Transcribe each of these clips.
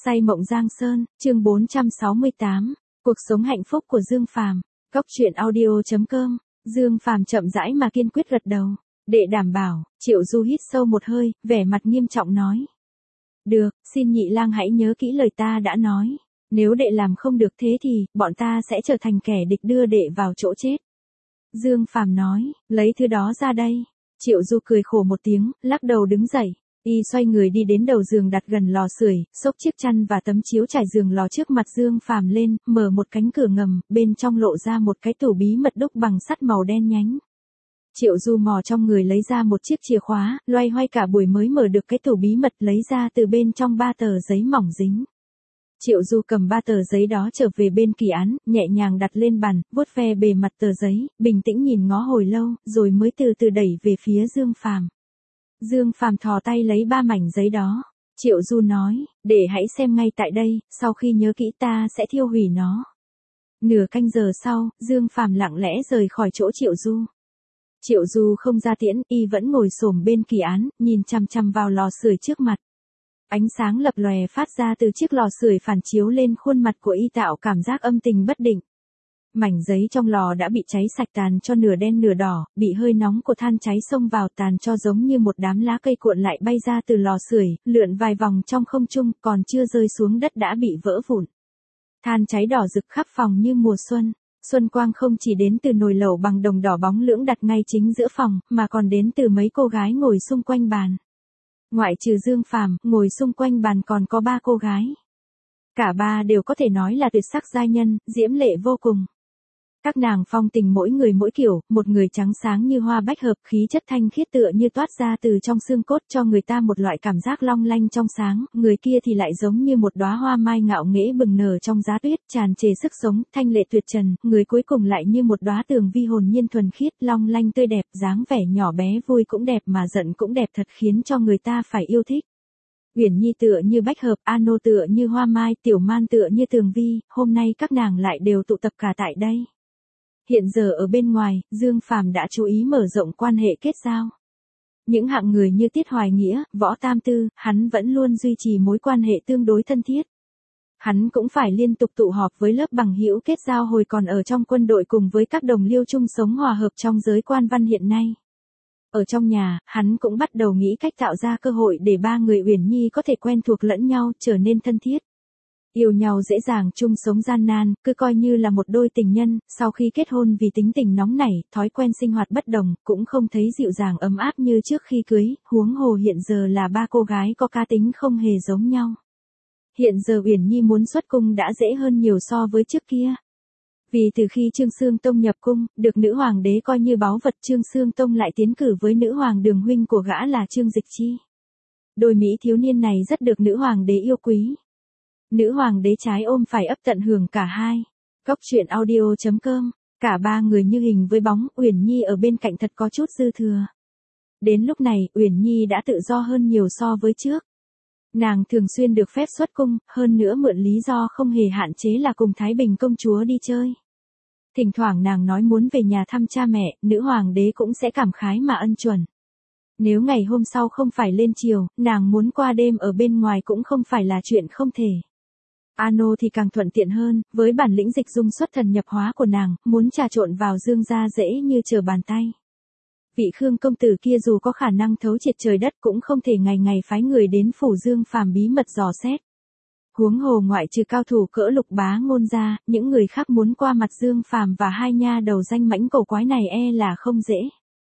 Say mộng Giang Sơn, chương 468, cuộc sống hạnh phúc của Dương Phàm. Cóc truyện audio.com. Dương Phàm chậm rãi mà kiên quyết gật đầu. Để đảm bảo, Triệu Du hít sâu một hơi, vẻ mặt nghiêm trọng nói. Được, xin nhị lang hãy nhớ kỹ lời ta đã nói. Nếu đệ làm không được thế thì, bọn ta sẽ trở thành kẻ địch đưa đệ vào chỗ chết. Dương Phàm nói, lấy thứ đó ra đây. Triệu Du cười khổ một tiếng, lắc đầu đứng dậy. Y xoay người đi đến đầu giường đặt gần lò sưởi, xốc chiếc chăn và tấm chiếu trải giường lò trước mặt Dương Phàm lên, mở một cánh cửa ngầm, bên trong lộ ra một cái tủ bí mật đúc bằng sắt màu đen nhánh. Triệu Du mò trong người lấy ra một chiếc chìa khóa, loay hoay cả buổi mới mở được cái tủ bí mật, lấy ra từ bên trong 3 tờ giấy mỏng dính. Triệu Du cầm 3 tờ giấy đó trở về bên kỳ án, nhẹ nhàng đặt lên bàn, vuốt ve bề mặt tờ giấy, bình tĩnh nhìn ngó hồi lâu, rồi mới từ từ đẩy về phía Dương Phàm. Dương Phàm thò tay lấy 3 mảnh giấy đó. Triệu Du nói, để hãy xem ngay tại đây, sau khi nhớ kỹ ta sẽ thiêu hủy nó. Nửa canh giờ sau, Dương Phàm lặng lẽ rời khỏi chỗ Triệu Du. Triệu Du không ra tiễn, y vẫn ngồi xổm bên kỳ án, nhìn chằm chằm vào lò sưởi trước mặt. Ánh sáng lập lòe phát ra từ chiếc lò sưởi phản chiếu lên khuôn mặt của y tạo cảm giác âm tình bất định. Mảnh giấy trong lò đã bị cháy sạch tàn cho nửa đen nửa đỏ, bị hơi nóng của than cháy xông vào tàn cho giống như một đám lá cây cuộn lại bay ra từ lò sưởi, lượn vài vòng trong không trung, còn chưa rơi xuống đất đã bị vỡ vụn. Than cháy đỏ rực khắp phòng như mùa xuân. Xuân quang không chỉ đến từ nồi lẩu bằng đồng đỏ bóng lưỡng đặt ngay chính giữa phòng, mà còn đến từ mấy cô gái ngồi xung quanh bàn. Ngoại trừ Dương Phàm, ngồi xung quanh bàn còn có 3 cô gái. Cả 3 đều có thể nói là tuyệt sắc giai nhân, diễm lệ vô cùng. Các nàng phong tình mỗi người mỗi kiểu, một người trắng sáng như hoa bách hợp, khí chất thanh khiết tựa như toát ra từ trong xương cốt cho người ta một loại cảm giác long lanh trong sáng, người kia thì lại giống như một đóa hoa mai ngạo nghễ bừng nở trong giá tuyết, tràn trề sức sống, thanh lệ tuyệt trần, người cuối cùng lại như một đóa tường vi hồn nhiên thuần khiết, long lanh tươi đẹp, dáng vẻ nhỏ bé vui cũng đẹp mà giận cũng đẹp thật khiến cho người ta phải yêu thích. Uyển Nhi tựa như bách hợp, Ano tựa như hoa mai, Tiểu Man tựa như tường vi, hôm nay các nàng lại đều tụ tập cả tại đây. Hiện giờ ở bên ngoài, Dương Phàm đã chú ý mở rộng quan hệ kết giao. Những hạng người như Tiết Hoài Nghĩa, Võ Tam Tư, hắn vẫn luôn duy trì mối quan hệ tương đối thân thiết. Hắn cũng phải liên tục tụ họp với lớp bằng hữu kết giao hồi còn ở trong quân đội cùng với các đồng liêu chung sống hòa hợp trong giới quan văn hiện nay. Ở trong nhà, hắn cũng bắt đầu nghĩ cách tạo ra cơ hội để 3 người Uyển Nhi có thể quen thuộc lẫn nhau, trở nên thân thiết. Yêu nhau dễ dàng, chung sống gian nan, cứ coi như là một đôi tình nhân, sau khi kết hôn vì tính tình nóng nảy, thói quen sinh hoạt bất đồng, cũng không thấy dịu dàng ấm áp như trước khi cưới, huống hồ hiện giờ là 3 cô gái có cá tính không hề giống nhau. Hiện giờ Uyển Nhi muốn xuất cung đã dễ hơn nhiều so với trước kia. Vì từ khi Trương Xương Tông nhập cung, được nữ hoàng đế coi như báu vật, Trương Xương Tông lại tiến cử với nữ hoàng đường huynh của gã là Trương Dịch Chi. Đôi mỹ thiếu niên này rất được nữ hoàng đế yêu quý. Nữ hoàng đế trái ôm phải ấp tận hưởng cả hai. Cóc truyện audio.com. Cả 3 người như hình với bóng, Uyển Nhi ở bên cạnh thật có chút dư thừa. Đến lúc này, Uyển Nhi đã tự do hơn nhiều so với trước. Nàng thường xuyên được phép xuất cung, hơn nữa mượn lý do không hề hạn chế là cùng Thái Bình công chúa đi chơi. Thỉnh thoảng nàng nói muốn về nhà thăm cha mẹ, nữ hoàng đế cũng sẽ cảm khái mà ân chuẩn. Nếu ngày hôm sau không phải lên triều, nàng muốn qua đêm ở bên ngoài cũng không phải là chuyện không thể. Ano thì càng thuận tiện hơn, với bản lĩnh dịch dung xuất thần nhập hóa của nàng, muốn trà trộn vào Dương gia dễ như trở bàn tay. Vị Khương công tử kia dù có khả năng thấu triệt trời đất cũng không thể ngày ngày phái người đến phủ Dương Phàm bí mật dò xét. Huống hồ ngoại trừ cao thủ cỡ Lục Bá Ngôn ra, những người khác muốn qua mặt Dương Phàm và hai nha đầu danh mãnh cổ quái này là không dễ.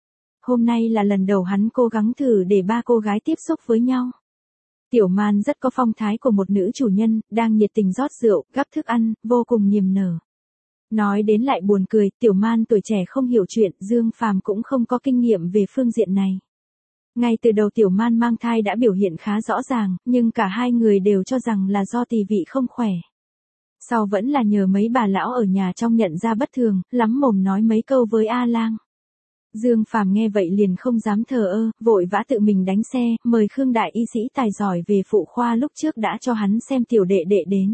Hôm nay là lần đầu hắn cố gắng thử để 3 cô gái tiếp xúc với nhau. Tiểu Man rất có phong thái của một nữ chủ nhân, đang nhiệt tình rót rượu, gắp thức ăn, vô cùng niềm nở. Nói đến lại buồn cười, Tiểu Man tuổi trẻ không hiểu chuyện, Dương Phàm cũng không có kinh nghiệm về phương diện này. Ngay từ đầu Tiểu Man mang thai đã biểu hiện khá rõ ràng, nhưng cả hai người đều cho rằng là do tỳ vị không khỏe. Sau vẫn là nhờ mấy bà lão ở nhà trong nhận ra bất thường, lắm mồm nói mấy câu với A Lang. Dương Phàm nghe vậy liền không dám thờ ơ, vội vã tự mình đánh xe, mời Khương đại y sĩ tài giỏi về phụ khoa lúc trước đã cho hắn xem tiểu đệ đệ đến.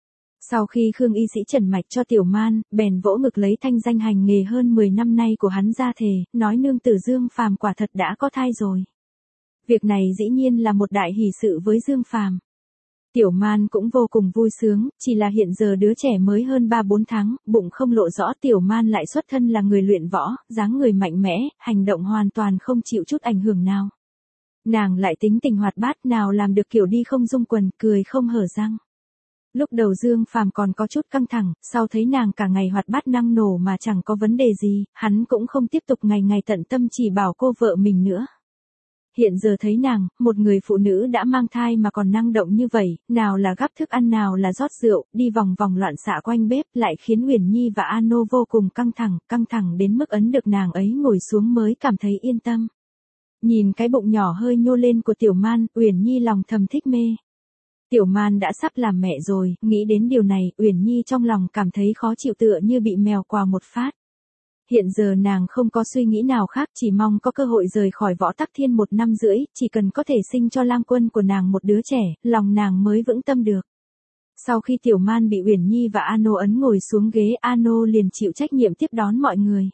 Sau khi Khương y sĩ trần mạch cho Tiểu Man, bèn vỗ ngực lấy thanh danh hành nghề hơn 10 năm nay của hắn ra thề, nói nương tử Dương Phàm quả thật đã có thai rồi. Việc này dĩ nhiên là một đại hỷ sự với Dương Phàm. Tiểu Man cũng vô cùng vui sướng, chỉ là hiện giờ đứa trẻ mới hơn 3-4 tháng, bụng không lộ rõ. Tiểu Man lại xuất thân là người luyện võ, dáng người mạnh mẽ, hành động hoàn toàn không chịu chút ảnh hưởng nào. Nàng lại tính tình hoạt bát, nào làm được kiểu đi không dung quần, cười không hở răng. Lúc đầu Dương Phàm còn có chút căng thẳng, sau thấy nàng cả ngày hoạt bát năng nổ mà chẳng có vấn đề gì, hắn cũng không tiếp tục ngày ngày tận tâm chỉ bảo cô vợ mình nữa. Hiện giờ thấy nàng, một người phụ nữ đã mang thai mà còn năng động như vậy, nào là gắp thức ăn nào là rót rượu, đi vòng vòng loạn xạ quanh bếp, lại khiến Uyển Nhi và Ano vô cùng căng thẳng đến mức ấn được nàng ấy ngồi xuống mới cảm thấy yên tâm. Nhìn cái bụng nhỏ hơi nhô lên của Tiểu Man, Uyển Nhi lòng thầm thích mê. Tiểu Man đã sắp làm mẹ rồi, nghĩ đến điều này, Uyển Nhi trong lòng cảm thấy khó chịu tựa như bị mèo quào một phát. Hiện giờ nàng không có suy nghĩ nào khác, chỉ mong có cơ hội rời khỏi Võ Tắc Thiên 1 năm rưỡi, chỉ cần có thể sinh cho Lang Quân của nàng một đứa trẻ, lòng nàng mới vững tâm được. Sau khi Tiểu Man bị Uyển Nhi và Ano ấn ngồi xuống ghế, Ano liền chịu trách nhiệm tiếp đón mọi người.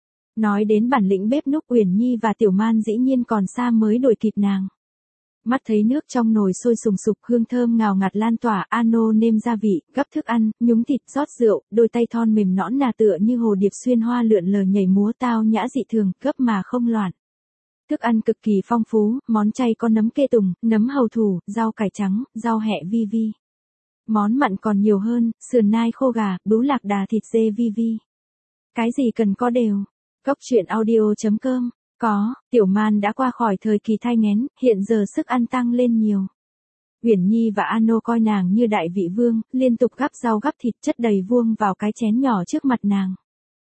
Nói đến bản lĩnh bếp núc, Uyển Nhi và Tiểu Man dĩ nhiên còn xa mới đuổi kịp nàng. Mắt thấy nước trong nồi sôi sùng sục, hương thơm ngào ngạt lan tỏa, Ano nêm gia vị, gắp thức ăn, nhúng thịt, rót rượu, đôi tay thon mềm nõn nà tựa như hồ điệp xuyên hoa lượn lờ nhảy múa tao nhã dị thường, gấp mà không loạn. Thức ăn cực kỳ phong phú, món chay có nấm kê tùng, nấm hầu thủ, rau cải trắng, rau hẹ vi vi. Món mặn còn nhiều hơn, sườn nai khô gà, bướu lạc đà thịt dê vi vi. Cái gì cần có đều. Cốc truyện audio.com. Có, Tiểu Man đã qua khỏi thời kỳ thai nghén, hiện giờ sức ăn tăng lên nhiều. Uyển Nhi và Ano coi nàng như đại vị vương, liên tục gắp rau gắp thịt chất đầy vuông vào cái chén nhỏ trước mặt nàng.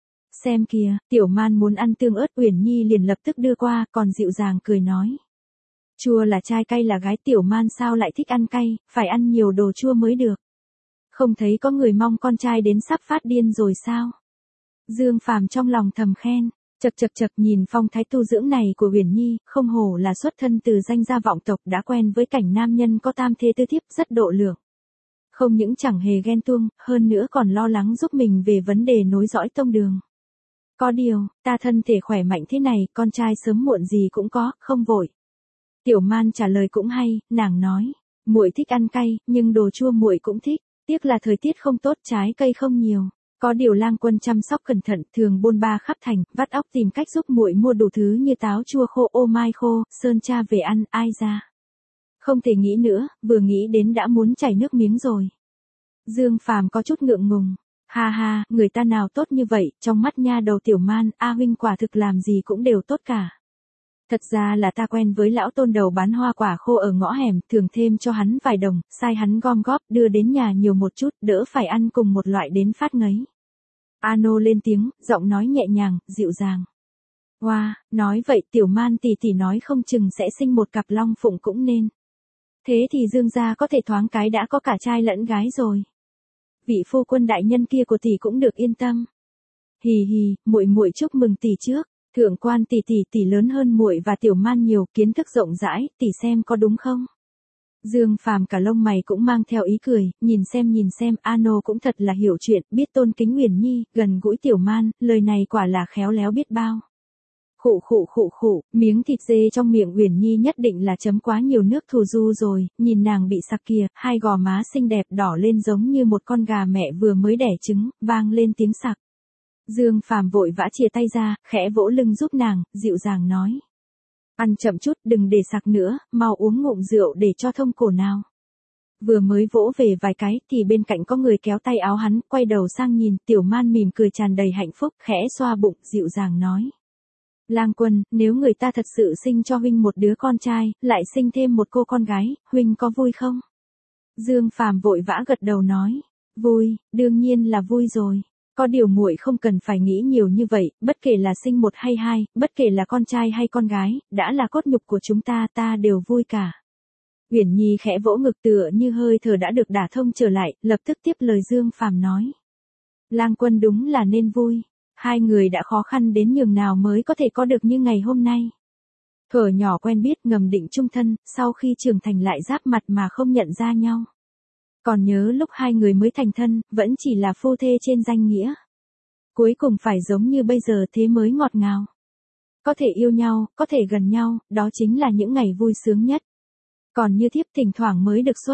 Xem kìa, Tiểu Man muốn ăn tương ớt, Uyển Nhi liền lập tức đưa qua, còn dịu dàng cười nói. Chua là trai cay là gái, Tiểu Man sao lại thích ăn cay, phải ăn nhiều đồ chua mới được. Không thấy có người mong con trai đến sắp phát điên rồi sao? Dương Phàm trong lòng thầm khen. Chật nhìn phong thái tu dưỡng này của Uyển Nhi, không hổ là xuất thân từ danh gia vọng tộc, đã quen với cảnh nam nhân có tam thế tứ thiếp, rất độ lượng. Không những chẳng hề ghen tuông, hơn nữa còn lo lắng giúp mình về vấn đề nối dõi tông đường. Có điều, ta thân thể khỏe mạnh thế này, con trai sớm muộn gì cũng có, không vội. Tiểu Man trả lời cũng hay, nàng nói, muội thích ăn cay, nhưng đồ chua muội cũng thích, tiếc là thời tiết không tốt, trái cây không nhiều. Có điều Lang Quân chăm sóc cẩn thận, thường bôn ba khắp thành, vắt óc tìm cách giúp muội mua đủ thứ như táo chua khô, ô mai khô, sơn cha về ăn, ai ra. Không thể nghĩ nữa, vừa nghĩ đến đã muốn chảy nước miếng rồi. Dương Phàm có chút ngượng ngùng. Ha ha, người ta nào tốt như vậy, trong mắt nha đầu Tiểu Man, A huynh quả thực làm gì cũng đều tốt cả. Thật ra là ta quen với lão tôn đầu bán hoa quả khô ở ngõ hẻm, thường thêm cho hắn vài đồng, sai hắn gom góp, đưa đến nhà nhiều một chút, đỡ phải ăn cùng một loại đến phát ngấy. Ano lên tiếng, giọng nói nhẹ nhàng, dịu dàng. Wow, nói vậy Tiểu Man tỷ tỷ nói không chừng sẽ sinh một cặp long phụng cũng nên. Thế thì Dương gia có thể thoáng cái đã có cả trai lẫn gái rồi. Vị phu quân đại nhân kia của tỷ cũng được yên tâm. Hì hì, muội chúc mừng tỷ trước. Thượng quan tỷ lớn hơn muội và Tiểu Man nhiều, kiến thức rộng rãi, tỷ xem có đúng không? Dương Phàm cả lông mày cũng mang theo ý cười, nhìn xem, Ano cũng thật là hiểu chuyện, biết tôn kính Uyển Nhi, gần gũi Tiểu Man, lời này quả là khéo léo biết bao. Khụ, miếng thịt dê trong miệng Uyển Nhi nhất định là chấm quá nhiều nước thù du rồi, nhìn nàng bị sặc kìa, hai gò má xinh đẹp đỏ lên giống như một con gà mẹ vừa mới đẻ trứng, vang lên tiếng sặc. Dương Phàm vội vã chìa tay ra, khẽ vỗ lưng giúp nàng, dịu dàng nói. Ăn chậm chút, đừng để sặc nữa, mau uống ngụm rượu để cho thông cổ nào. Vừa mới vỗ về vài cái, thì bên cạnh có người kéo tay áo hắn, quay đầu sang nhìn, Tiểu Man mỉm cười tràn đầy hạnh phúc, khẽ xoa bụng, dịu dàng nói. Lang Quân, nếu người ta thật sự sinh cho huynh một đứa con trai, lại sinh thêm một cô con gái, huynh có vui không? Dương Phàm vội vã gật đầu nói. Vui, đương nhiên là vui rồi. Có điều muội không cần phải nghĩ nhiều như vậy, bất kể là sinh một hay hai, bất kể là con trai hay con gái, đã là cốt nhục của chúng ta đều vui cả. Uyển Nhi khẽ vỗ ngực tựa như hơi thở đã được đả thông trở lại, lập tức tiếp lời Dương Phàm nói. Lang Quân đúng là nên vui. Hai người đã khó khăn đến nhường nào mới có thể có được như ngày hôm nay. Thuở nhỏ quen biết ngầm định chung thân, sau khi trưởng thành lại giáp mặt mà không nhận ra nhau. Còn nhớ lúc hai người mới thành thân, vẫn chỉ là phu thê trên danh nghĩa. Cuối cùng phải giống như bây giờ thế mới ngọt ngào. Có thể yêu nhau, có thể gần nhau, đó chính là những ngày vui sướng nhất. Còn như thiếp thỉnh thoảng mới được xuất.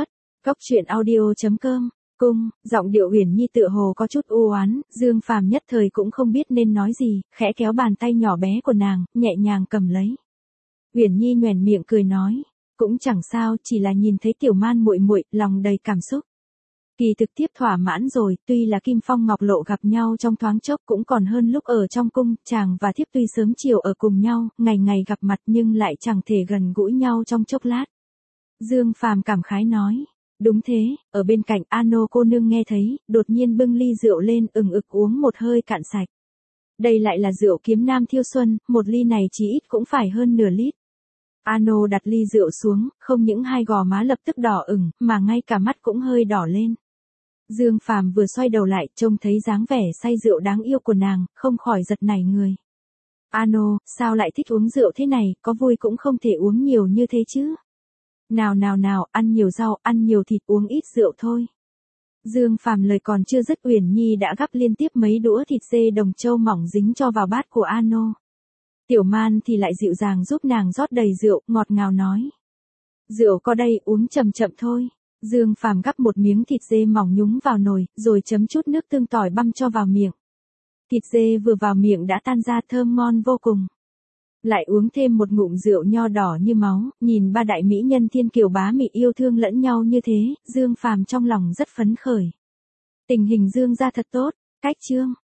Cóc truyện audio.com. Cung, giọng điệu Uyển Nhi tựa hồ có chút u oán, Dương Phàm nhất thời cũng không biết nên nói gì, khẽ kéo bàn tay nhỏ bé của nàng, nhẹ nhàng cầm lấy. Uyển Nhi nhoẻn miệng cười nói, cũng chẳng sao, chỉ là nhìn thấy Tiểu Man muội muội, lòng đầy cảm xúc. Kỳ thực tiếp thỏa mãn rồi, tuy là Kim Phong Ngọc Lộ gặp nhau trong thoáng chốc cũng còn hơn lúc ở trong cung, chàng và thiếp tuy sớm chiều ở cùng nhau, ngày ngày gặp mặt nhưng lại chẳng thể gần gũi nhau trong chốc lát. Dương Phàm cảm khái nói, đúng thế, ở bên cạnh Ano cô nương nghe thấy, đột nhiên bưng ly rượu lên ừng ực uống một hơi cạn sạch. Đây lại là rượu Kiếm Nam Thiêu Xuân, một ly này chỉ ít cũng phải hơn nửa lít. Ano đặt ly rượu xuống, không những hai gò má lập tức đỏ ửng, mà ngay cả mắt cũng hơi đỏ lên. Dương Phàm vừa xoay đầu lại, trông thấy dáng vẻ say rượu đáng yêu của nàng, không khỏi giật nảy người. Ano, sao lại thích uống rượu thế này, có vui cũng không thể uống nhiều như thế chứ. Nào, ăn nhiều rau, ăn nhiều thịt, uống ít rượu thôi. Dương Phàm lời còn chưa dứt, Uyển Nhi đã gắp liên tiếp mấy đũa thịt dê Đồng Châu mỏng dính cho vào bát của Ano. Tiểu Man thì lại dịu dàng giúp nàng rót đầy rượu, ngọt ngào nói. Rượu có đây, uống chậm chậm thôi. Dương Phàm gắp một miếng thịt dê mỏng nhúng vào nồi, rồi chấm chút nước tương tỏi băm cho vào miệng. Thịt dê vừa vào miệng đã tan ra thơm ngon vô cùng. Lại uống thêm một ngụm rượu nho đỏ như máu, nhìn ba đại mỹ nhân thiên kiều bá mị yêu thương lẫn nhau như thế, Dương Phàm trong lòng rất phấn khởi. Tình hình Dương gia thật tốt, cách chương.